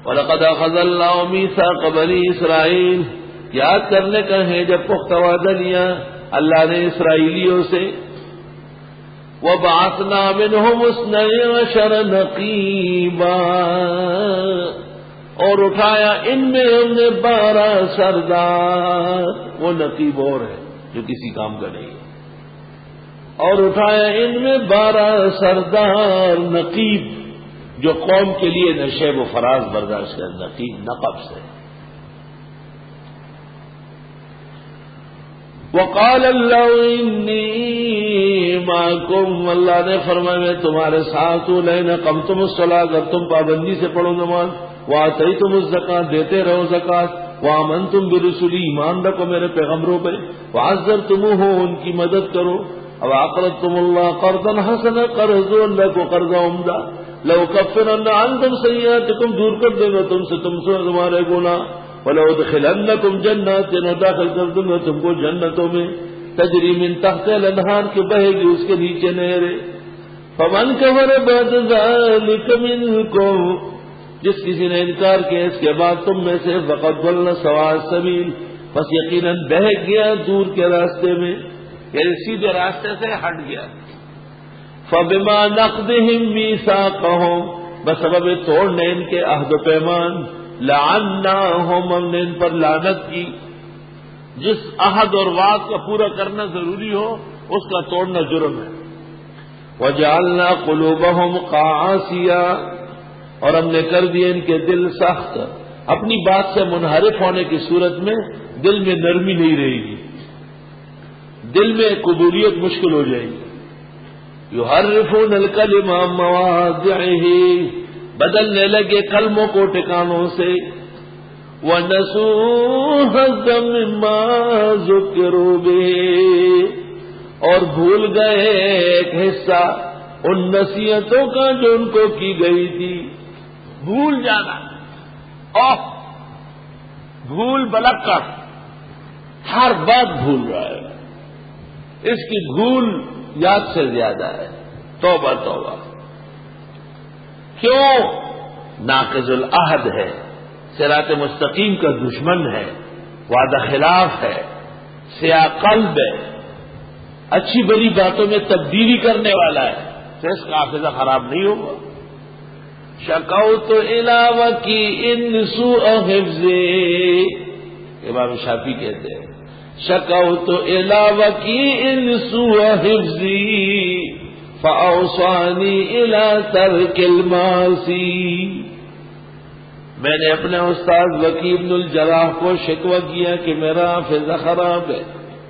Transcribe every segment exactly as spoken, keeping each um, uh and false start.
وَلَقَدْ أَخَذَ اللَّهُ مِيثَاقَ بَنِي إِسْرَائِيلَ، یاد کرنے کا ہے جب پختہ وعدہ لیا اللہ نے اسرائیلیوں سے. وَبَعَثْنَا مِنْهُمُ اثْنَيْ عَشَرَ نَقِيبًا، اور اٹھایا ان میں ہم نے بارہ سردار. وہ نقیب اور ہے جو کسی کام کا نہیں ہے. اور اٹھایا ان میں بارہ سردار نقیب جو قوم کے لیے نشیب و فراز برداشت کر. نقیب نقب سے. وقال اللہ انی معکم، اللہ نے فرمایا میں تمہارے ساتھ ہوں. لئن اقمتم الصلاۃ، اگر تم پابندی سے پڑھو نماز. وآتیتم الزکاۃ، دیتے رہو زکات. وآمنتم برسلی، ایمان رکھو میرے پیغمبروں پہ. وعزرتموہ، ان کی مدد کرو. اب اقرضتم اللہ قرضا حسنا، قرض دو اللہ کو قرض عمدہ. لأکفرن عنکم سیئاتکم، دور کر دے گا تم سے تم سے تمہارے گناہ. وَلَأُدْخِلَنَّكُمْ جَنَّاتٍ، داخل کر دوں گا تم کو جنتوں میں. تجری من تحت الانہار، کے بہے گی اس کے نیچے نہریں. فَمَنْ كَفَرَ بَعْدَ ذَلِكَ مِنْكُمْ، جس کسی نے انکار کیا اس کے بعد تم میں سے، فَقَدْ ضَلَّ سَوَاءَ السَّبِيلِ، بس یقیناً بہک گیا دور کے راستے میں، یعنی سیدھے راستے سے ہٹ گیا. فَبِمَا نَقْضِهِمْ مِيثَاقَهُمْ، بسبب توڑنے ان کے عہد و پیمان. لعناہم، ہم نے ان پر لعنت کی. جس عہد اور وعد کا پورا کرنا ضروری ہو اس کا توڑنا جرم ہے. وجعلنا قلوبہم قاسیہ، اور ہم نے کر دیے ان کے دل سخت. اپنی بات سے منحرف ہونے کی صورت میں دل میں نرمی نہیں رہے گی، دل میں قبولیت مشکل ہو جائے گی. یحرفون الکلم عن مواضعہ، بدلنے لگے کلموں کو ٹھکانوں سے. وَنَسُوا حَظًّا مِّمَّا ذُكِّرُوا بِهِ، اور بھول گئے ایک حصہ ان نصیحتوں کا جو ان کو کی گئی تھی. بھول جانا، اوہ بھول بلکر، ہر بات بھول رہا ہے. اس کی بھول یاد سے زیادہ ہے. توبہ توبہ. کیوں؟ ناقض العہد ہے، صراط مستقیم کا دشمن ہے، وعدہ خلاف ہے، سیاہ قلب ہے، اچھی بری باتوں میں تبدیلی کرنے والا ہے. تو اس کا حافظہ خراب نہیں ہوگا. شکوت الی وکیء سوء حفظی، امام شافعی کہتے ہیں شکوت الی وکیء سوء حفظی فأوصانی الی ترک المعاصی. میں نے اپنے استاد وکیع بن الجراح کو شکوہ کیا کہ میرا حافظہ خراب ہے.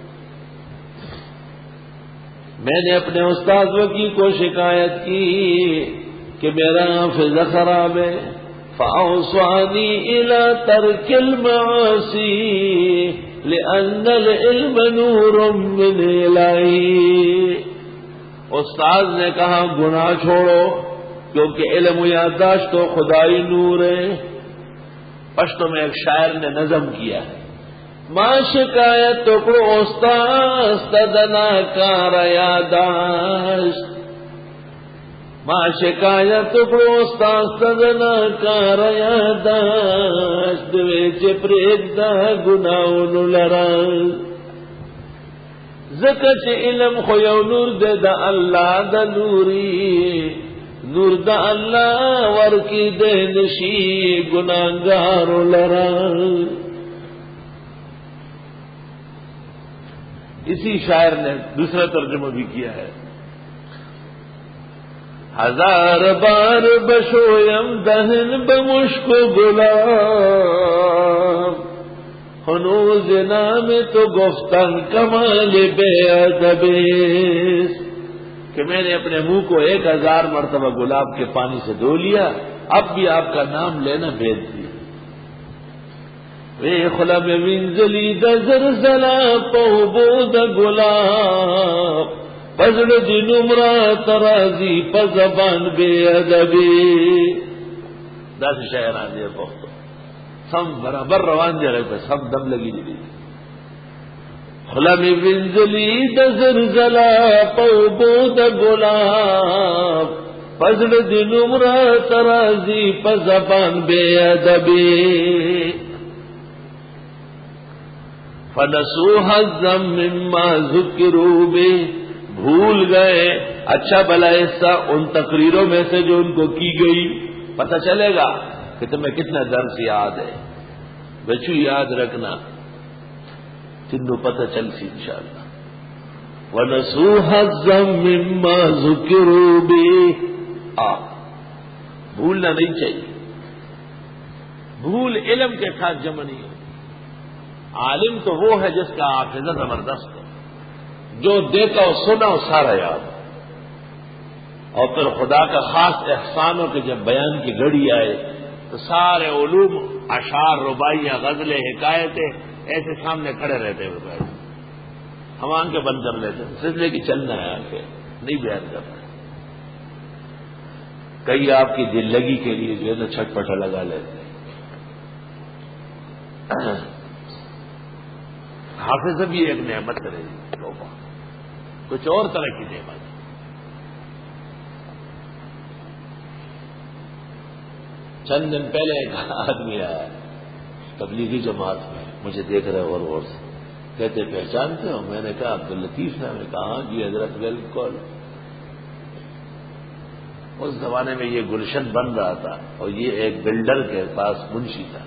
میں نے اپنے استاد وکیع کو شکایت کی کہ میرا حافظہ خراب ہے. فأوصانی الی ترک المعاصی لأن العلم نور من الہی. استاد نے کہا گناہ چھوڑو کیونکہ علم و یادداشت تو خدائی نور ہے. پشتوں میں ایک شاعر نے نظم کیا ہے، ماں شکایت ٹکڑو استدنا کار یاداشت، ماں شکایت ٹکڑو استدنا کار یاداشت ویچ پریگدا گناہوں لراز. زکه چې علم خو یو نور دے دا اللہ دا نوری، نور دا اللہ ورکی دے نشی گناہگارو لرا. اسی شاعر نے دوسرا ترجمہ بھی کیا ہے، ہزار بار بشویم دہن بمشک گلاب، ہنوز نام تو گفتن کمال بے ادب. کہ میں نے اپنے منہ کو ایک ہزار مرتبہ گلاب کے پانی سے دھو لیا، اب بھی آپ کا نام لینا بھیج دیا. وے خلا میں منزلی دزر زلا پوبو د گلاب، پزڑ دی نمرا ترازی پزبان بے ادبی. دس شاعر آ دیا پختو سم برابر روان دے رہے تھے، سب دم لگی دی. خلمی منزلی دزر زلا پوبو د گلاب، پزڑ دن عمر ترازی پزبان بے ادبی فنسو حظم مما ذکروا بہ بھول گئے اچھا بھلا حصہ ان تقریروں میں سے جو ان کو کی گئی. پتہ چلے گا کہ تمہیں کتنا درس یاد ہے. بچو یاد رکھنا تنو پتہ چل سی انشاءاللہ. وَنَسُوا حَظًّا مِّمَّا ذُكِرُوا بِهِ آ بھولنا نہیں چاہیے. بھول علم کے ساتھ جمع نہیں ہو. عالم تو وہ ہے جس کا حافظہ زبردست ہو, جو دیکھا اور سنا وہ سارا یاد. اور پھر خدا کا خاص احسان ہو کہ جب بیان کی گھڑی آئے تو سارے علوم, اشعار, رباعیاں, غزلیں, حکایتیں ایسے سامنے کھڑے رہتے ہوئے بیٹھے. ہم آنکھیں بند کر لیتے ہیں سلسلے کی چلنا ہے, آنکھیں نہیں بیان کرنا. کئی آپ کی دل لگی کے لیے جو ہے نا چھٹ پٹا لگا لیتے ہیں. حافظ بھی ایک نعمت رہی توبہ, کچھ اور طرح کی نعمت. چند دن پہلے ایک آدمی آیا تبلیغی جماعت میں, مجھے دیکھ رہے اور غور سے, کہتے پہچانتے ہو؟ میں نے کہا عبداللطیف نے. میں نے کہا ہاں جی حضرت بالکل. اس زمانے میں یہ گلشن بن رہا تھا اور یہ ایک بلڈر کے پاس منشی تھا.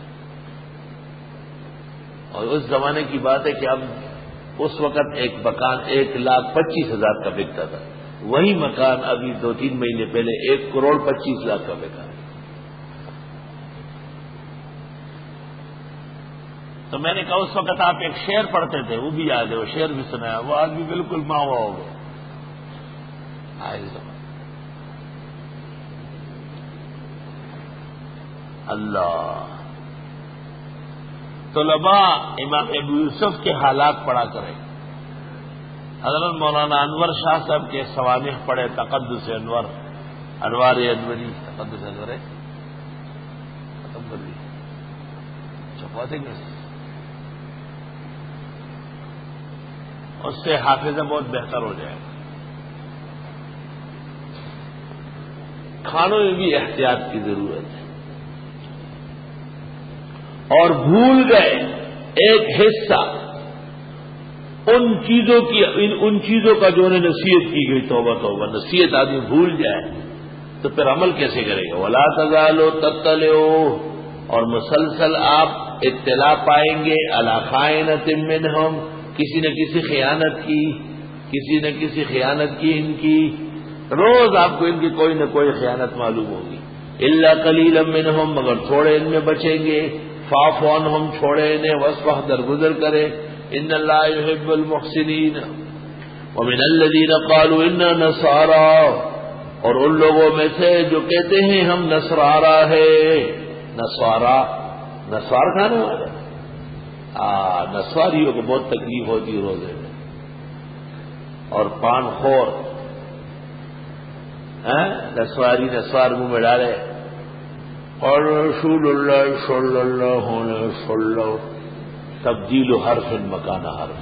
اور اس زمانے کی بات ہے کہ اب اس وقت ایک مکان ایک لاکھ پچیس ہزار کا بکتا تھا. وہی مکان ابھی دو تین مہینے پہلے ایک کروڑ پچیس لاکھ کا بکا. تو میں نے کہا اس وقت آپ ایک شعر پڑھتے تھے, وہ بھی یاد ہے, وہ شعر بھی سنایا. وہ آدمی بالکل ماوا ہو گیا. اللہ طلباء امام ابو یوسف کے حالات پڑھا کریں. حضرت مولانا انور شاہ صاحب کے سوانح پڑھے, تقدس انور, انوار انوری, تقدس انور ہے چھپواتے گے, اس سے حافظہ بہت بہتر ہو جائے گا. کھانوں میں بھی احتیاط کی ضرورت ہے. اور بھول گئے ایک حصہ ان چیزوں کی, ان, ان چیزوں کا جو انہیں نصیحت کی گئی. توبہ توبہ, نصیحت آدمی بھول جائے تو پھر عمل کیسے کرے گا؟ وَلَا تَزَالُوا تَطَّلِعُوا, اور مسلسل آپ اطلاع پائیں گے عَلَىٰ خَائِنَةٍ مِّنْهُمْ, کسی نہ کسی خیانت کی, کسی نہ کسی خیانت کی ان کی. روز آپ کو ان کی کوئی نہ کوئی خیانت معلوم ہوگی. إِلَّا قَلِيلًا مِّنْهُمْ, مگر تھوڑے ان میں بچیں گے. فَاعْفُ عَنْهُمْ, چھوڑے انہیں. وَاصْفَحْ, درگزر کرے. إِنَّ اللَّهَ يُحِبُّ الْمُحْسِنِينَ. وَمِنَ الَّذِينَ قَالُوا إِنَّا نَصَارَىٰ, اور ان لوگوں میں سے جو کہتے ہیں ہم نصارا ہے. نصارا, نصار کھانے والے. آ نسواریوں کو بہت تکلیف ہوتی ہے روزے میں. اور پان خور, نسواری نسوار منہ میں ڈالے اور رسول اللہ صلی اللہ علیہ وسلم, تبدیل حرف مکان حرف.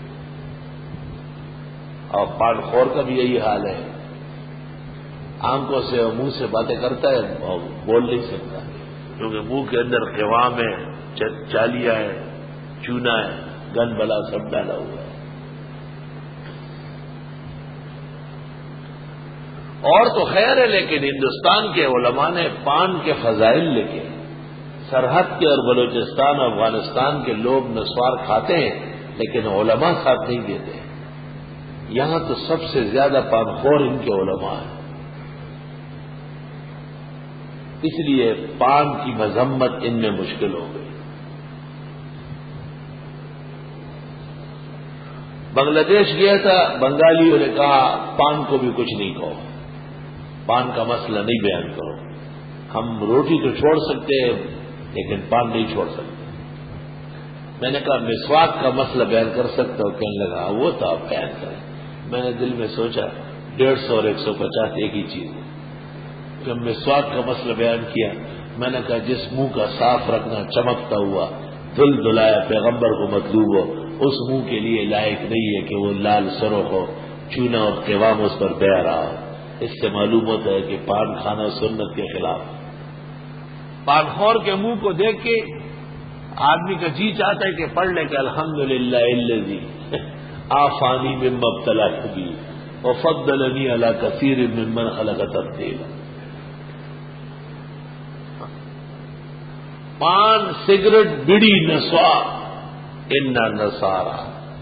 اور پان خور کا بھی یہی حال ہے, آنکھوں سے اور منہ سے باتیں کرتا ہے اور بول نہیں سکتا, کیونکہ منہ کے اندر قوام ہے, چالیا ہے, چونا ہے, گن بلا سب ڈالا ہوا ہے. اور تو خیر ہے, لیکن ہندوستان کے علماء نے پان کے فضائل لکھے. سرحد کے اور بلوچستان اور افغانستان کے لوگ نسوار کھاتے ہیں لیکن علماء ساتھ نہیں دیتے. یہاں تو سب سے زیادہ پان خور ان کے علماء ہیں. اس لیے پان کی مذمت ان میں مشکل ہو گئی. بنگلہ دیش گیا تھا, بنگالیوں نے کہا پان کو بھی کچھ نہیں کہو, پان کا مسئلہ نہیں بیان کرو. ہم روٹی تو چھوڑ سکتے ہیں لیکن پان نہیں چھوڑ سکتے. میں نے کہا مسواک کا مسئلہ بیان کر سکتا ہوں. کہنے لگا وہ تو آپ بیان کریں. میں نے دل میں سوچا ڈیڑھ سو اور ایک سو پچاس ایک ہی چیز ہے. جب مسواک کا مسئلہ بیان کیا, میں نے کہا جس منہ کا صاف رکھنا چمکتا ہوا دھل دھلایا پیغمبر کو مطلوب ہو, اس منہ کے لیے لائق نہیں ہے کہ وہ لال سرخ ہو, چونا اور قوام اس پر بہ رہا ہو. اس سے معلوم ہوتا ہے کہ پان کھانا سنت کے خلاف. پان خور کے منہ کو دیکھ کے آدمی کا جی چاہتا ہے کہ پڑھ لے کہ الحمدللہ الذی آفانی مما ابتلاہ بھی وفضلنی علی کثیر ممن خلق تفضیلا. پان، سگریٹ، بیڑی، نسوار، انا نصارا.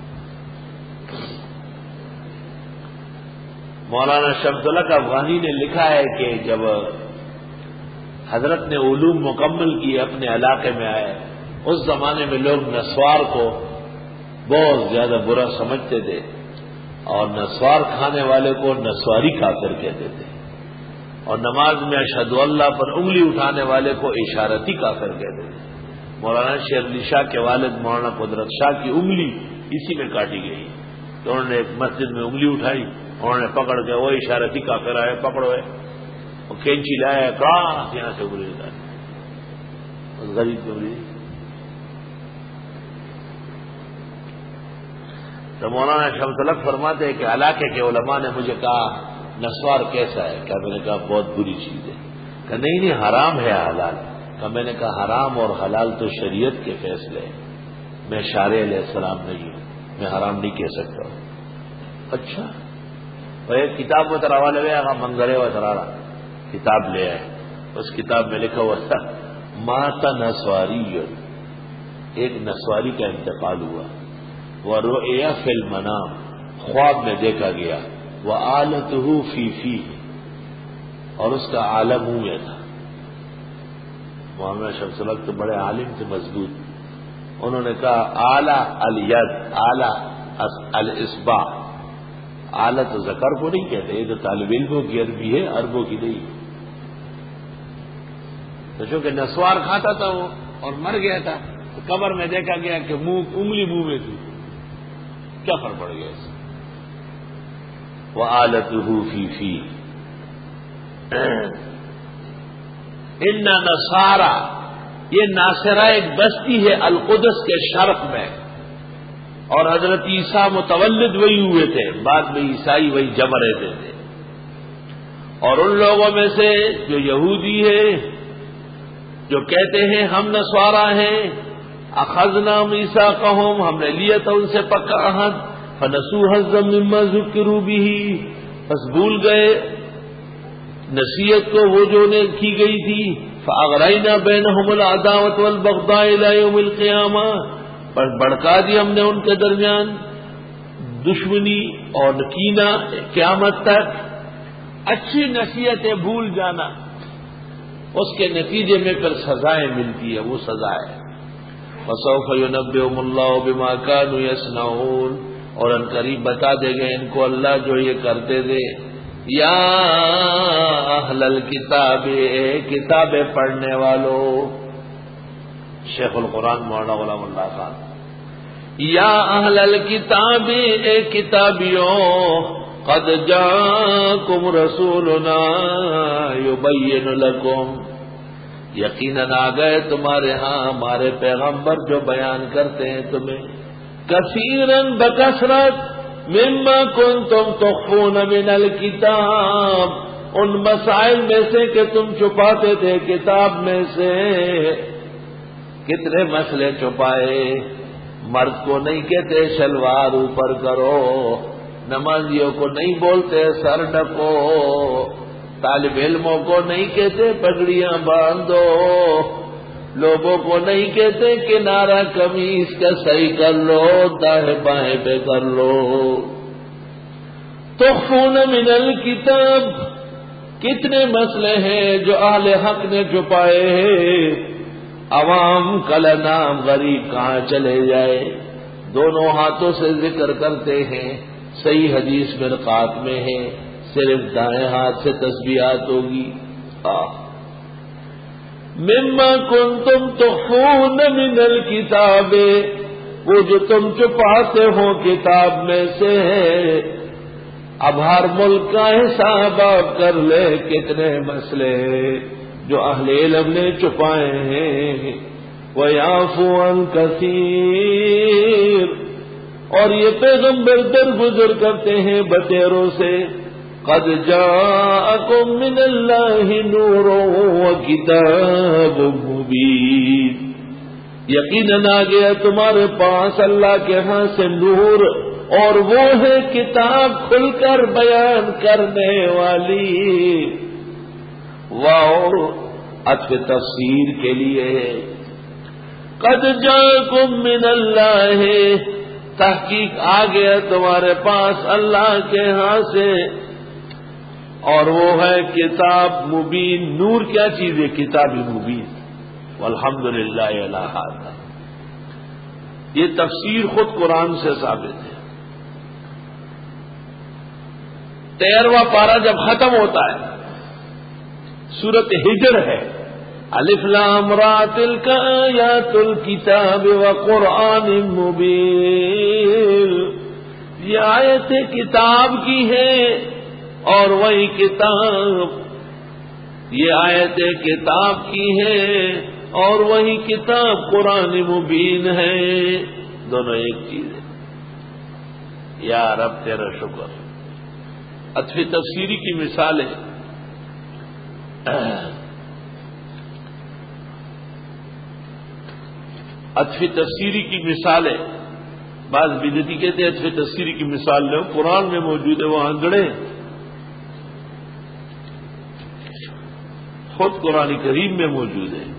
مولانا شمس الحق افغانی نے لکھا ہے کہ جب حضرت نے علوم مکمل کیے اپنے علاقے میں آئے، اس زمانے میں لوگ نسوار کو بہت زیادہ برا سمجھتے تھے اور نسوار کھانے والے کو نسواری کافر کہتے تھے، اور نماز میں اشہد اللہ پر انگلی اٹھانے والے کو اشارتی کافر کہتے تھے. مولانا شیر علی شاہ کے والد مولانا قدرت شاہ کی انگلی اسی میں کاٹی گئی، تو انہوں نے ایک مسجد میں انگلی اٹھائی، انہوں نے پکڑ کے وہ اشارتی کافر آئے پکڑو ہے، وہ کینچی لایا کہاں یہاں سے انگلی اتاری غریب کی انگلی. تو مولانا شمس الحق فرماتے ہیں کہ علاقے کے علماء نے مجھے کہا نسوار کیسا ہے؟ کیا میں نے کہا بہت بری چیز ہے. کہ نہیں نہیں حرام ہے حلال. کہ میں نے کہا حرام اور حلال تو شریعت کے فیصلے ہیں، میں شارع علیہ السلام نہیں ہوں، میں حرام نہیں کہہ سکتا ہوں. اچھا ایک کتاب میں ترا والے گیا منظرے و ترارا کتاب لے آئے، اس کتاب میں لکھا ہوا تھا ماتا نسواری، ایک نسواری کا انتقال ہوا، وہ رؤیا فی المنام، خواب میں دیکھا گیا، وہ آلتہ فی فی، اور اس کا عالم منہ میں تھا. مولانا شمس الحق تو بڑے عالم تھے مضبوط، انہوں نے کہا آلہ الید، آلہ الاصبع. آلہ تو ذکر کو نہیں کہتے، یہ تو طالب علموں کی عربی ہے، عربوں کی نہیں. تو چونکہ نسوار کھاتا تھا وہ اور مر گیا تھا، تو قبر میں دیکھا گیا کہ منہ انگلی منہ میں تھی، کیا فرق پڑ گیا اس سے؟ وآلتہ فی فی. ان نصارا، یہ ناصرہ ایک بستی ہے القدس کے شرق میں، اور حضرت عیسیٰ متولد وہی ہوئے تھے، بعد میں عیسائی وہی جمع رہتے تھے. اور ان لوگوں میں سے جو یہودی ہے، جو کہتے ہیں ہم نصارا ہیں، اخذنا میثاقہم، ہم نے لیا تھا ان سے پکا عہد، فنسوا حظا مما ذکروا به، بس بھول گئے نصیحت کو وہ جو نے کی گئی تھی. فاغرینا بینہم العداوۃ والبغضاء الی یوم القیامہ، پر بڑھکا دی ہم نے ان کے درمیان دشمنی اور کینہ قیامت تک. اچھی نصیحتیں بھول جانا، اس کے نتیجے میں پھر سزائیں ملتی ہے، وہ سزا ہے. فسوف ینبئہم اللہ بما کانوا یصنعون، اور ان قریب بتا دے گے ان کو اللہ جو یہ کرتے تھے. یا اہل الکتاب، اے کتاب پڑھنے والو، شیخ القرآن مولانا غلام اللہ خان. یا اہل الکتاب، اے کتابیوں، قد جاءکم رسولنا یبین لکم، یقیناً آ گئے تمہارے ہاں ہمارے پیغمبر جو بیان کرتے ہیں تمہیں کثیراً بکثرت مما کنتم تخفون من الکتاب، ان مسائل میں سے کہ تم چھپاتے تھے کتاب میں سے. کتنے مسئلے چھپائے. مرد کو نہیں کہتے شلوار اوپر کرو، نمازیوں کو نہیں بولتے سر ڈھکو، طالب علموں کو نہیں کہتے پگڑیاں باندھو، لوگوں کو نہیں کہتے کنارہ قمیص کا صحیح کر لو، دائیں بائیں پہ کر لو. تخفون من الکتاب، کتنے مسئلے ہیں جو اہل حق نے چھپائے ہیں. عوام کل نام غریب کہاں چلے جائے، دونوں ہاتھوں سے ذکر کرتے ہیں. صحیح حدیث مرقات میں ہے صرف دائیں ہاتھ سے تسبیحات ہوگی. مما کنتم تخفون من الکتاب، وہ جو تم چھپاتے ہو کتاب میں سے ہے. اب ہر ملک کا حساب آپ کر لے کتنے مسئلے جو اہل علم نے چھپائے ہیں. وَيَعْفُو عَنْ كَثِيرٍ، اور یہ پیغمبر درگزر کرتے ہیں بتیروں سے. قد جاءکم من اللہ نور وکتاب مبین، یقیناً آ گیا تمہارے پاس اللہ کے ہاں سے نور، اور وہ ہے کتاب کھل کر بیان کرنے والی۔ واو عطف تفسیر کے لیے ہے۔ قد جاءکم من اللہ، تحقیق آ گیا تمہارے پاس اللہ کے ہاں سے، اور وہ ہے کتاب مبین۔ نور کیا چیز ہے؟ کتاب مبین۔ والحمدللہ علی ھذا، یہ تفسیر خود قرآن سے ثابت ہے۔ تیرواں پارہ جب ختم ہوتا ہے، سورت ہجر ہے، الف لام را تلک آیات الکتاب وقرآن مبین، یہ آیت کتاب کی ہے اور وہی کتاب، یہ آیت کتاب کی ہے اور وہی کتاب قرآن مبین ہے، دونوں ایک چیز ہے۔ یا رب تیرا شکر۔ عطف تفسیری کی مثالیں، عطف تفسیری کی مثالیں، بعض بدعتی کہتے ہیں عطف تفسیری کی مثال لو، قرآن میں موجود ہے، وہ آنگڑے خود قرآن کریم میں موجود ہے۔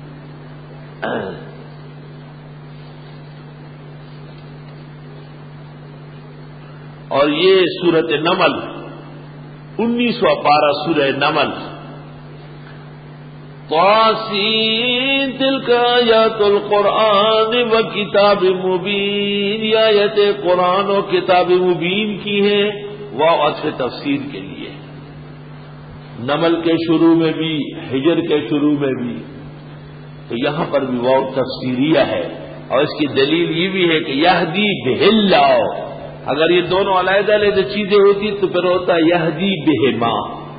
اور یہ سورت نمل، انیسواں پارہ سورہ نمل، طاسین تلک آیات القرآن و کتاب مبین، یہ آیت قرآن و کتاب مبین کی ہے، وہ عطف تفسیر کے لیے۔ نمل کے شروع میں بھی، ہجر کے شروع میں بھی، تو یہاں پر بھی واو تفسیریہ ہے، اور اس کی دلیل یہ بھی ہے کہ یہدی بہ اللہ، اگر یہ دونوں علیحدہ علیحدہ چیزیں ہوتی تو پھر ہوتا یہدی بہما،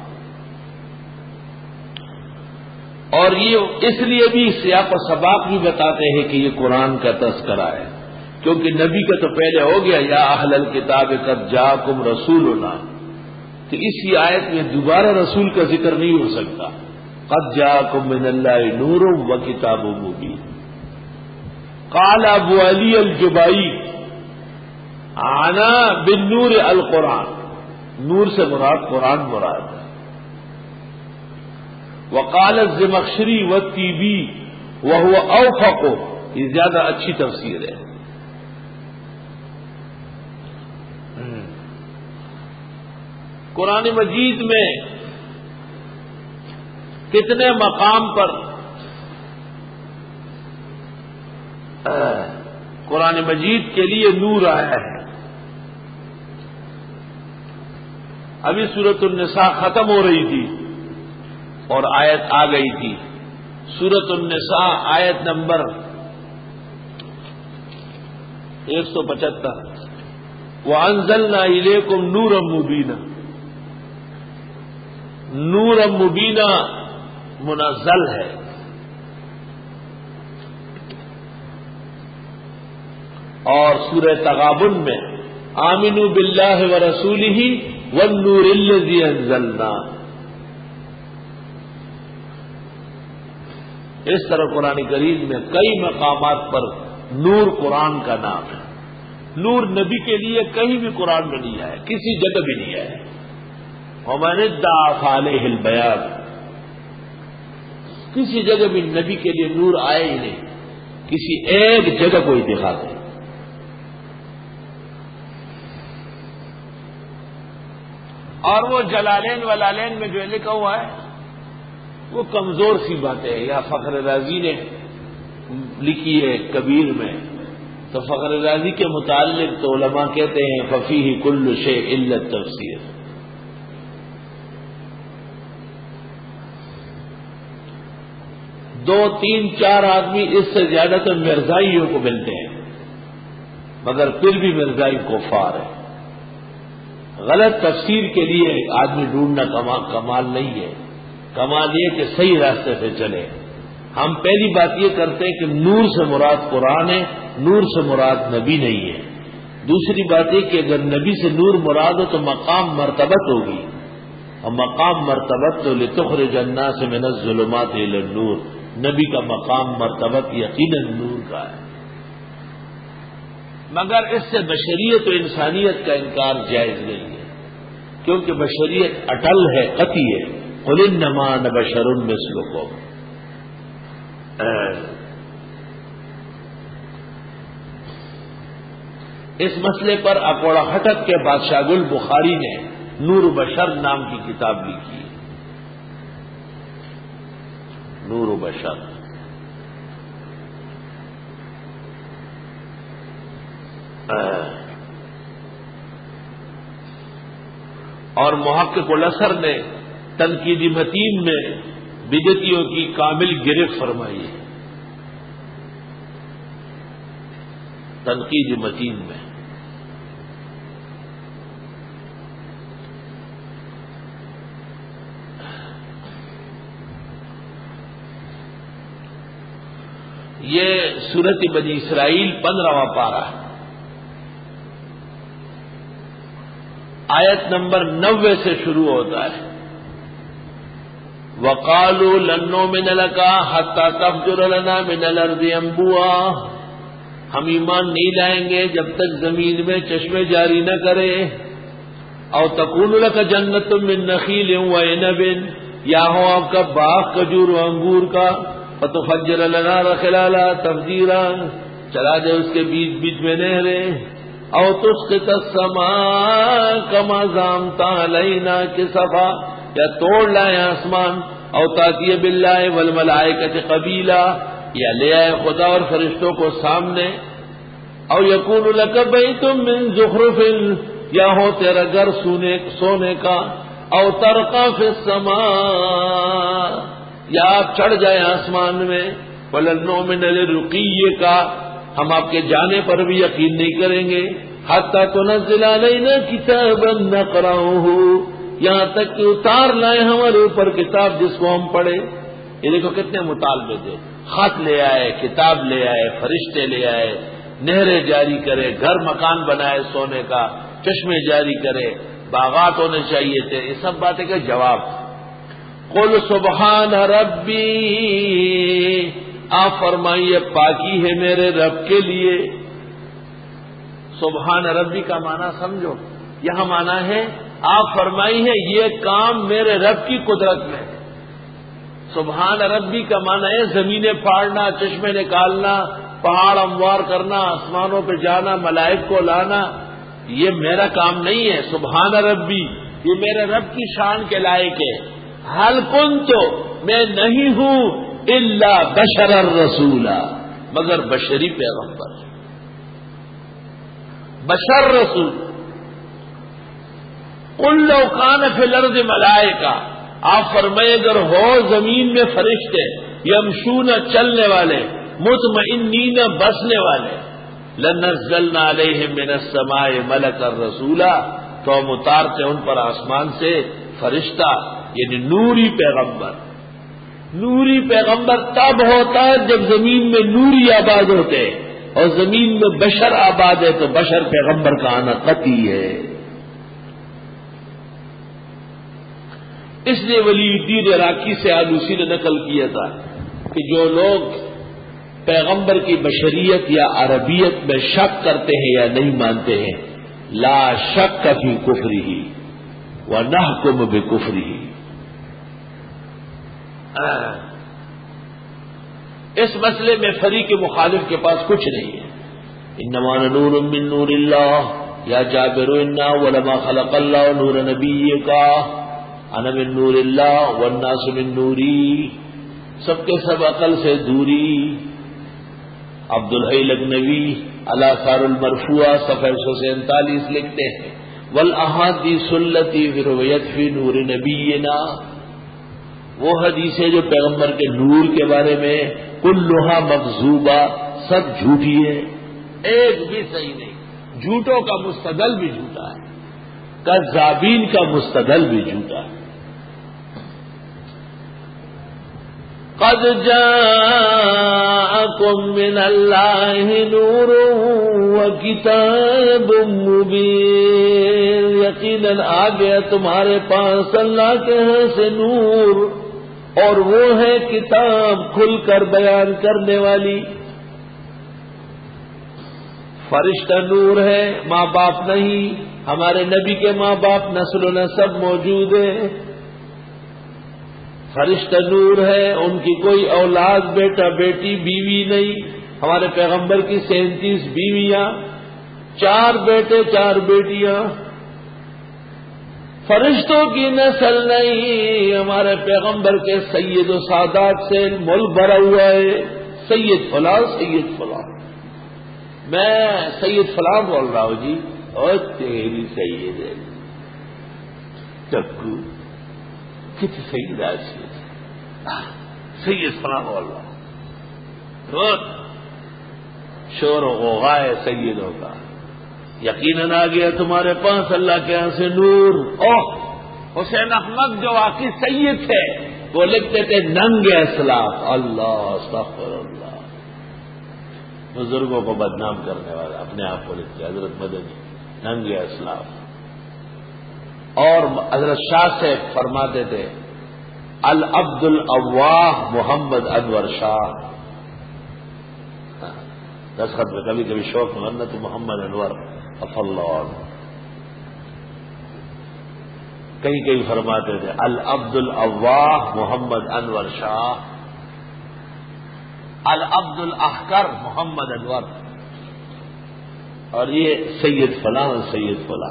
اور یہ اس لیے بھی سیاق و سباق بھی بتاتے ہیں کہ یہ قرآن کا تذکرہ ہے، کیونکہ نبی کا تو پہلے ہو گیا یا اہل الکتاب قد جاءکم رسولنا، تو اسی آیت میں دوبارہ رسول کا ذکر نہیں ہو سکتا۔ قد جاءکم من اللہ نور و کتاب مبین۔ قال ابو علی الجبائی عنا بالنور القرآن، نور سے مراد قرآن مراد ہے۔ وقال الزمخشری والطیبی وهو اوفق، یہ زیادہ اچھی تفسیر ہے۔ قرآن مجید میں کتنے مقام پر قرآن مجید کے لیے نور آیا ہے؟ ابھی سورۃ النساء ختم ہو رہی تھی اور آیت آ گئی تھی، سورۃ النساء آیت نمبر ایک سو پچہتر، وَأَنزَلْنَا إِلَيْكُمْ نُورًا مُبِينًا، نور مبینہ منزل ہے۔ اور سورہ تغابن میں آمنوا باللہ ورسولہ والنور الذی انزلنا، اس طرح قرآن کریم میں کئی مقامات پر نور قرآن کا نام ہے۔ نور نبی کے لیے کہیں بھی قرآن میں نہیں آیا، کسی جگہ بھی نہیں آیا۔ وَمَنِ ادَّعَىٰ فَعَلَيْهِ الْبَيَانُ، کسی جگہ بھی نبی کے لیے نور آئے ہی نہیں، کسی ایک جگہ کوئی دکھا دے۔ اور وہ جلالین ولالین میں جو لکھا ہوا ہے وہ کمزور سی باتیں ہیں، یا فخر رازی نے لکھی ہے کبیر میں، تو فخر رازی کے متعلق تو علماء کہتے ہیں فَفِيهِ كُلُّ شَيْءٍ إِلَّا التَّفْسِيرُ، دو تین چار آدمی اس سے زیادہ تو مرزائیوں کو ملتے ہیں، مگر پھر بھی مرزائی کفار ہے۔ غلط تفسیر کے لیے آدمی ڈھونڈنا کمال نہیں ہے، کمال یہ کہ صحیح راستے سے چلے۔ ہم پہلی بات یہ کرتے ہیں کہ نور سے مراد قرآن ہے، نور سے مراد نبی نہیں ہے۔ دوسری بات یہ کہ اگر نبی سے نور مراد ہو تو مقام مرتبت ہوگی، اور مقام مرتبت تو لتخرج الناس من الظلمات الى النور، نبی کا مقام مرتبت یقیناً نور کا ہے، مگر اس سے بشریت و انسانیت کا انکار جائز نہیں ہے، کیونکہ بشریت اٹل ہے، قطعی ہے۔ قل انما انا بشر مثلکم، اس مسئلے پر اکوڑا ہٹک کے بادشاہ گل بخاری نے نور بشر نام کی کتاب لکھی، نور بشر۔ اور محقق الاسر نے تنقیدی متین میں بدعتیوں کی کامل گرفت فرمائی ہے، تنقیدی متین میں۔ یہ سورت بنی اسرائیل پندرہواں پارہ، آیت نمبر نوے سے شروع ہوتا ہے۔ وَقَالُوا لَن نُّؤْمِنَ لَكَ حَتَّىٰ تَفْجُرَ لَنَا مِنَ الْأَرْضِ يَنبُوعًا، ہم ایمان نہیں لائیں گے جب تک زمین میں چشمے جاری نہ کرے۔ او تَكُونُ لَكَ جَنَّةٌ مِّن نَّخِيلٍ وَعِنَبٍ، یا ہو آپ کا باغ کھجور و انگور کا، فَتُفَجِّرَ الْأَنْهَارَ خِلَالَهَا تَفْجِيرًا، چلا دے اس کے بیچ بیچ میں نہریں۔ او تسقط السماء كما زعمت علينا كسفا، یا توڑ لائے آسمان، او تاتی باللہ والملائکۃ قبیلا، یا لے آئے خدا اور فرشتوں کو سامنے۔ او یکون لک بیت من زخرف، یا ہو تیرا گھر سونے کا۔ او ترقى في السماء، یا آپ چڑھ جائے آسمان میں۔ ولن نؤمن لرقیک، ہم آپ کے جانے پر بھی یقین نہیں کریں گے۔ حتی تنزل علینا کتابا نقرأہ، یہاں تک کہ اتار لائے ہمارے اوپر کتاب جس کو ہم پڑھیں۔ یہ دیکھو کتنے مطالبے تھے، خط لے آئے، کتاب لے آئے، فرشتے لے آئے، نہریں جاری کرے، گھر مکان بنائے سونے کا، چشمے جاری کرے، باغات ہونے چاہیے تھے، یہ سب باتیں کا جواب۔ قل سبحان ربی، آپ فرمائیے پاکی ہے میرے رب کے لیے۔ سبحان ربی کا معنی سمجھو، یہاں معنی ہے آپ فرمائی ہے یہ کام میرے رب کی قدرت میں ہے۔ سبحان ربی کا معنی ہے زمینیں پھاڑنا، چشمے نکالنا، پہاڑ ہموار کرنا، آسمانوں پہ جانا، ملائک کو لانا، یہ میرا کام نہیں ہے۔ سبحان ربی، یہ میرے رب کی شان کے لائق ہے۔ حل کنت، میں نہیں ہوں الا بشر الرسول، مگر بشری پیغمبر، بشر رسول۔ قل لو کان فی الارض ملائکہ، آپ فرمائے اگر ہو زمین میں فرشتے، یمشون چلنے والے، مطمئنین بسنے والے، لنزلنا علیہم من السماء ملکا رسولا، تو ہم اتارتے ان پر آسمان سے فرشتہ، یعنی نوری پیغمبر۔ نوری پیغمبر تب ہوتا ہے جب زمین میں نوری آباد ہوتے، اور زمین میں بشر آباد ہے تو بشر پیغمبر کا آنا قطعی ہے۔ اس لیے ولی الدین عراقی سے آلوسی نے نقل کیا تھا کہ جو لوگ پیغمبر کی بشریت یا عربیت میں شک کرتے ہیں یا نہیں مانتے ہیں، لا شک فی کفرہ ونحکم بکفرہ، اس مسئلے میں فریق مخالف کے پاس کچھ نہیں ہے۔ انما نور من نور اللہ، یا جابر انا ولما خلق اللہ نور نبیک، انا من نور اللہ والناس من نوری، سب کے سب عقل سے دوری۔ عبد الحی لغنوی الاثار المرفوعہ صفحہ ایک سو سینتالیس لکھتے ہیں، والاحادیث التی رویت فی نور نبینا، وہ حدیثیں جو پیغمبر کے نور کے بارے میں، کلھا مکذوبہ، سب جھوٹی ہے، ایک بھی صحیح نہیں، جھوٹوں کا مستدل بھی جھوٹا ہے، کذابین کا مستدل بھی جھوٹا ہے۔ قد جاءکم من اللہ نور وکتاب مبین، یقیناً آ گیا تمہارے پاس اللہ کے ہاں سے نور، اور وہ ہے کتاب کھل کر بیان کرنے والی۔ فرشتہ نور ہے، ماں باپ نہیں، ہمارے نبی کے ماں باپ نسل و نسب موجود ہے۔ فرشتہ نور ہے، ان کی کوئی اولاد بیٹا بیٹی بیوی نہیں، ہمارے پیغمبر کی سینتیس بیویاں، چار بیٹے چار بیٹیاں۔ فرشتوں کی نسل نہیں، ہمارے پیغمبر کے سید و سادات سے مل بھرا ہوا ہے، سید فلاں سید فلاں، میں سید فلاں بول رہا ہوں جی، اور تیری سید ہے چکو کتنی سید آج سید فلاں بول رہا ہوں، روز شور و غوغا ہے سیدوں کا۔ یقیناً آ گیا تمہارے پاس اللہ کے ہاں سے نور۔ اوہ حسین احمد جو واقعی سید تھے وہ لکھتے تھے ننگ اسلاف، اللہ استغفر اللہ، بزرگوں کو بدنام کرنے والا اپنے آپ کو لکھتے حضرت مدنی ننگ اسلاف۔ اور حضرت شاہ سے فرماتے تھے العبد الاواہ محمد انور شاہ، دستخط میں کبھی کبھی شوق میں تو محمد انور اف اللہ، کہیں کہیں فرماتے تھے العبد الاواہ محمد انور شاہ، العبد الاحقر محمد انور، اور یہ سید فلاں سید فلاں۔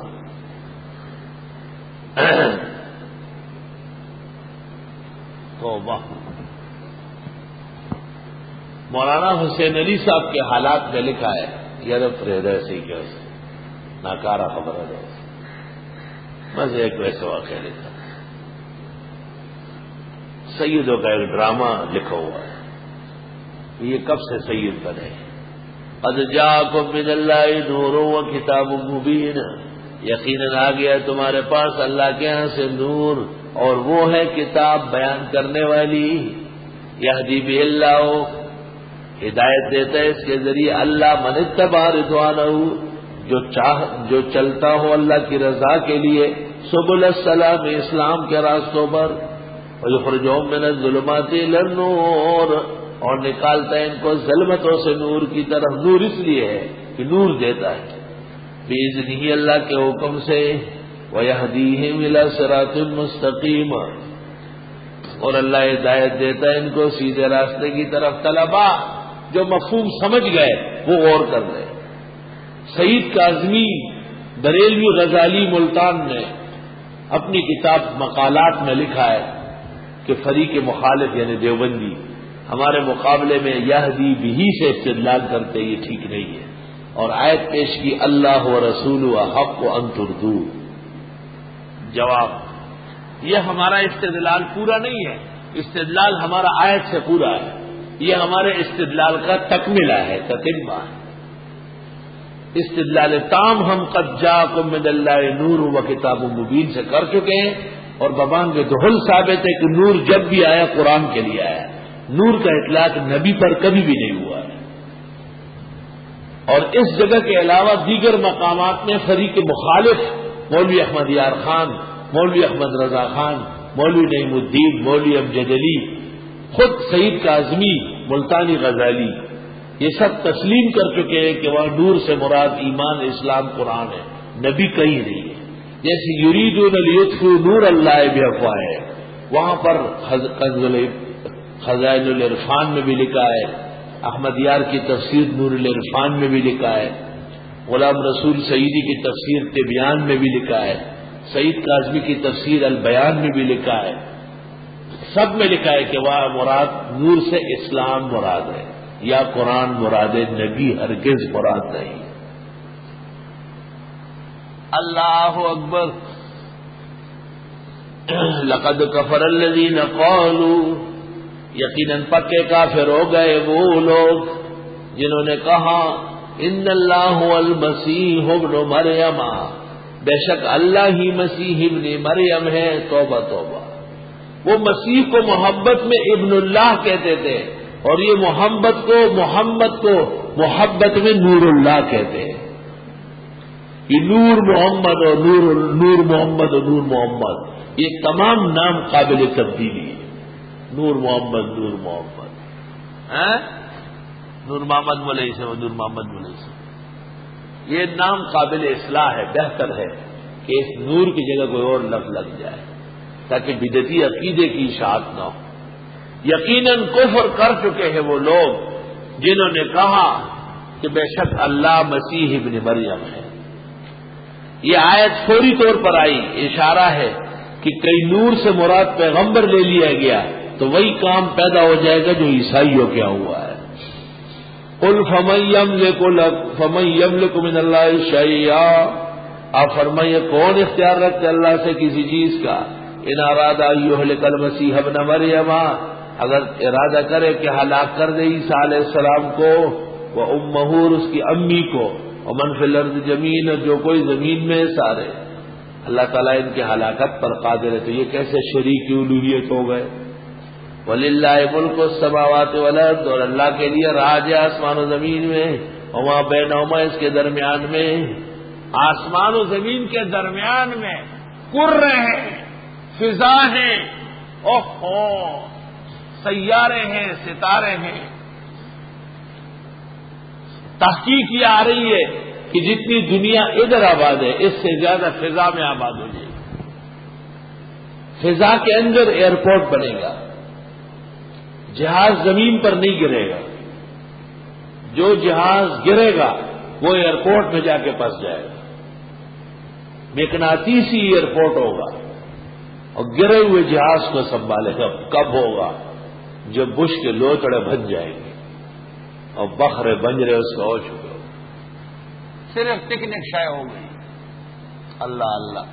توبہ۔ مولانا حسین علی صاحب کے حالات میں لکھا ہے، یرف ہردے سی کے ناکارہ خبر ہے، بس ایک ویسے واقعہ لکھا، سیدوں کا ایک ڈرامہ لکھا ہوا ہے، یہ کب سے سید بنے؟ قد جاءکم من اللہ نور و کتاب مبین، یقیناً آ گیا تمہارے پاس اللہ کے ہاں سے نور، اور وہ ہے کتاب بیان کرنے والی۔ یہدی بہ اللہ، ہدایت دیتا ہے اس کے ذریعے اللہ من اتبع رضوانہ، جو چاہ جو چلتا ہو اللہ کی رضا کے لیے، سبل السلام اسلام کے راستوں پر، ویخرجہم من الظلمات الی النور، اور نکالتا ہے ان کو ظلمتوں سے نور کی طرف۔ نور اس لیے ہے کہ نور دیتا ہے بإذنہ، اللہ کے حکم سے، ویہدیہم الی صراط مستقیم، اور اللہ ہدایت دیتا ہے ان کو سیدھے راستے کی طرف۔ طلبا جو مفہوم سمجھ گئے وہ غور کر لیں۔ سعید کاظمی بریلوی غزالی ملتان نے اپنی کتاب مقالات میں لکھا ہے کہ فریق مخالف یعنی دیوبندی ہمارے مقابلے میں یہدی بہی سے استدلال کرتے، یہ ٹھیک نہیں ہے، اور آیت پیش کی اللہ و رسول و حق و ان تردو۔ جواب، یہ ہمارا استدلال پورا نہیں ہے، استدلال ہمارا آیت سے پورا ہے، یہ ہمارے استدلال کا تکملہ ہے، تتمہ ہے۔ استدلال تام ہم قد جاءکم من اللہ نور و کتاب مبین سے کر چکے ہیں، اور ببانگ دہل ثابت ہے کہ نور جب بھی آیا قرآن کے لیے آیا، نور کا اطلاق نبی پر کبھی بھی نہیں ہوا ہے۔ اور اس جگہ کے علاوہ دیگر مقامات میں فریق مخالف مولوی احمد یار خان، مولوی احمد رضا خان، مولوی نعیم الدین، مولوی امجد علی، خود سعید کاظمی ملتانی غزالی، یہ سب تسلیم کر چکے ہیں کہ وہاں نور سے مراد ایمان اسلام قرآن ہے، نبی کہیں نہیں ہے۔ جیسے یریدون لیطفئوا نور اللہ بافواہہم، وہاں پر خزائن العرفان میں بھی لکھا ہے، احمد یار کی تفسیر نور العرفان میں بھی لکھا ہے، غلام رسول سعیدی کی تفسیر تبیان میں بھی لکھا ہے، سعید کاظمی کی تفسیر البیان میں بھی لکھا ہے، سب میں لکھا ہے کہ وہ مراد نور سے اسلام مراد ہے، یا قرآن مراد ہے، نبی ہرگز مراد نہیں۔ اللہ اکبر۔ لقد کفر الذین قالوا، یقیناً پکے کافر ہو گئے وہ لوگ جنہوں نے کہا ان اللہ هو المسیح ابن مریم، بے شک اللہ ہی مسیح ابن مریم ہے۔ توبہ توبہ، وہ مسیح کو محبت میں ابن اللہ کہتے تھے، اور یہ محمد کو محمد کو محبت میں نور اللہ کہتے ہیں۔ یہ نور محمد اور نور نور محمد اور نور محمد یہ تمام نام قابل تبدیلی ہے. نور محمد نور محمد ہاں نور محمد بولے سے نور محمد بولے سے یہ نام قابل اصلاح ہے. بہتر ہے کہ اس نور کی جگہ کوئی اور لفظ لگ جائے تاکہ بدعتی عقیدے کی اشاعت نہ ہو. یقیناً کفر کر چکے ہیں وہ لوگ جنہوں نے کہا کہ بے شک اللہ مسیح ابن مریم ہے. یہ آیت فوری طور پر آئی, اشارہ ہے کہ کئی نور سے مراد پیغمبر لے لیا گیا تو وہی کام پیدا ہو جائے گا جو عیسائیوں کیا ہوا ہے. قل فمن یملک فمن یملک من اللہ شیئا, آپ فرمائیے کون اختیار رکھتے اللہ سے کسی چیز کا. ان ارادہ یہلک المسیح ابن مریم, اگر ارادہ کرے کہ ہلاک کر دے عیسیٰ علیہ السلام کو, وہ امہ اس کی امی کو, ومن فی الارض جميعا جو کوئی زمین میں سارے, اللہ تعالیٰ ان کی ہلاکت پر قادر ہے. تو یہ کیسے شریک الوہیت ہو گئے. وَلِلَّهِ مُلْكُ السَّمَاوَاتِ وَالْأَرْضِ, اور اللہ کے لیے راج ہے آسمان و زمین میں, وما بینہما اس کے درمیان میں. آسمان و زمین کے درمیان میں کرے ہیں, فضا ہیں, اوہو سیارے ہیں, ستارے ہیں. تحقیق یہ آ رہی ہے کہ جتنی دنیا ادھر آباد ہے اس سے زیادہ فضا میں آباد ہو جائے گی. فضا کے اندر ایئرپورٹ بنے گا, جہاز زمین پر نہیں گرے گا, جو جہاز گرے گا وہ ایئرپورٹ میں جا کے پھنس جائے گا. مقناطیسی ایئرپورٹ ہوگا اور گرے ہوئے جہاز کو سنبھالے گا. کب ہوگا؟ جب بش کے لوچڑے بن جائیں گے اور بخرے بنجرے اس کو ہو چکے ہو, صرف پکنک شائع ہو گئی. اللہ اللہ.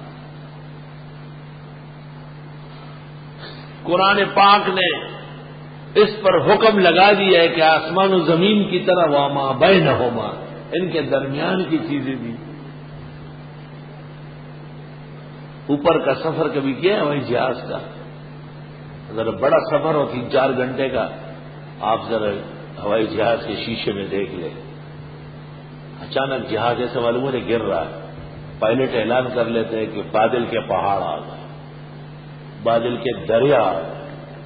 قرآن پاک نے اس پر حکم لگا دیا ہے کہ آسمان و زمین کی طرح وما بینہما, ان کے درمیان کی چیزیں بھی. اوپر کا سفر کبھی کیا ہے وہی جہاز کا؟ ذرا بڑا سفر ہو تین چار گھنٹے کا, آپ ذرا ہوائی جہاز کے شیشے میں دیکھ لیں, اچانک جہاز ایسے معلوم ہے گر رہا ہے, پائلٹ اعلان کر لیتے ہیں کہ بادل کے پہاڑ آ گئے, بادل کے دریا آ گئے.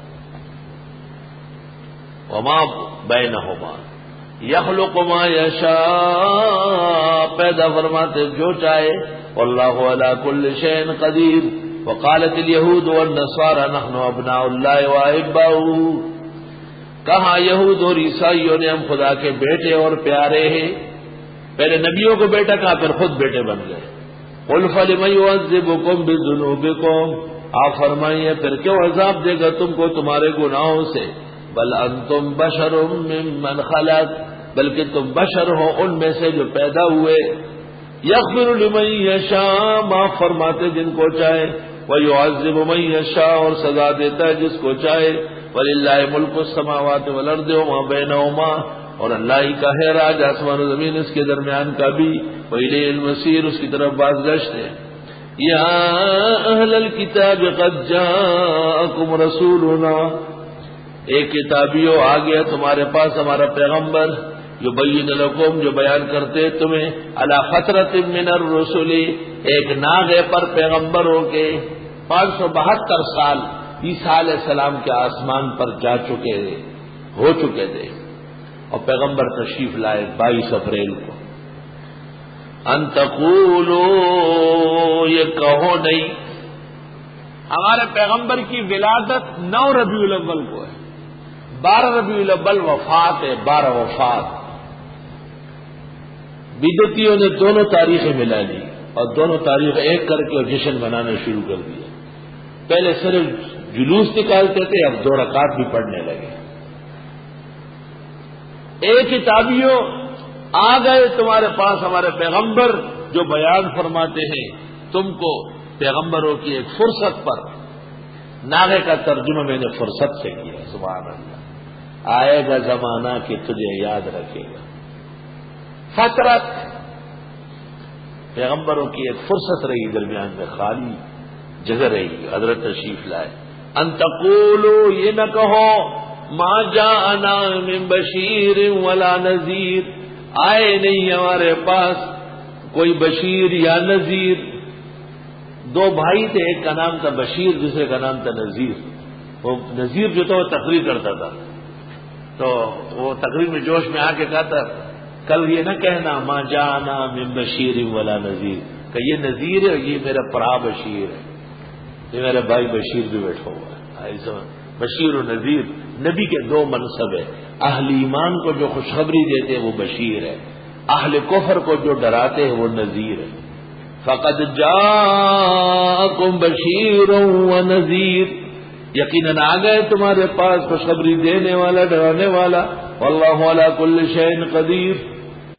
وما بینہما یخلق ما یشاء, پیدا فرماتے جو چاہے. واللہ علی کل شیء قدیر. وقالت الیہود والنصارى نحن ابناء اللہ واحباؤہ, کہا یہود اور عیسائیوں نے ہم خدا کے بیٹے اور پیارے ہیں. پہلے نبیوں کو بیٹا کہا, پھر خود بیٹے بن گئے. قل فلم یعذبکم بذنوبکم, آپ فرمائیے پھر کیوں عذاب دے گا تم کو تمہارے گناہوں سے. بل انتم بشر ممن خلق, بلکہ تم بشر ہو ان میں سے جو پیدا ہوئے. یغفر لمن یشاء, معاف فرماتے جن کو چاہے. ویعذب من یشاء, اور سزا دیتا ہے جس کو چاہے. وَلِلَّهِ مُلْكُ السَّمَاوَاتِ وَالْأَرْضِ وَمَا بَيْنَهُمَا, اور اللہ ہی کا ہے راج آسمان و زمین اس کے درمیان کا بھی. وَإِلَيْهِ الْمَصِيرُ, اس کی طرف باز گشت ہے. یا اہل الکتاب قد جاءکم رسولنا, ایک کتابیوں آ گیا تمہارے پاس ہمارا پیغمبر. یبین لکم, جو بیان کرتے تمہیں. علی فترۃ من الرسل, ایک ناغے پر پیغمبروں کے. پانچ سو بہتر سال عیسیٰ علیہ السلام کے آسمان پر جا چکے تھے, ہو چکے تھے, اور پیغمبر تشریف لائے بائیس اپریل کو. ان تقولوا, یہ کہو نہیں, ہمارے پیغمبر کی ولادت نو ربیع الاول کو ہے, بارہ ربیع الاول وفات ہے, بارہ وفات. بدعتیوں نے دونوں تاریخیں ملا لی اور دونوں تاریخ ایک کر کے اور جشن منانا شروع کر دیا. پہلے صرف جلوس نکالتے تھے, اب دو رکعت بھی پڑھنے لگے. ایک کتابیوں آ گئے تمہارے پاس ہمارے پیغمبر جو بیان فرماتے ہیں تم کو پیغمبروں کی ایک فرصت پر. ناغے کا ترجمہ میں نے فرصت سے کیا. سبحان اللہ. آئے گا زمانہ کہ تجھے یاد رکھے گا. فترت پیغمبروں کی ایک فرصت رہی, درمیان میں خالی جگہ رہی, حضرت تشریف لائے. ان تقولوا, یہ نہ کہو, ما جاءنا من بشیر ولا نذیر, آئے نہیں ہمارے پاس کوئی بشیر یا نذیر. دو بھائی تھے، ایک کا نام تھا بشیر، دوسرے کا نام تھا نذیر. وہ نذیر جو تھا وہ تقریر کرتا تھا، تو وہ تقریر میں جوش میں آ کے کہتا کل یہ نہ کہنا ما جانا من بشیر ولا نذیر، کہ یہ نذیر ہے، یہ میرا پرا بشیر ہے، یہ میرا بھائی بشیر بھی بیٹھا ہوا ہے. ایسا بشیر و نذیر نبی کے دو منصب ہے. اہل ایمان کو جو خوشخبری دیتے ہیں وہ بشیر ہے، اہل کفر کو جو ڈراتے ہیں وہ نذیر ہے. فقد جاءکم بشیر و نذیر، یقیناً آ گئے تمہارے پاس خوشخبری دینے والا، ڈرانے والا. واللہ علی کل شیء قدیر،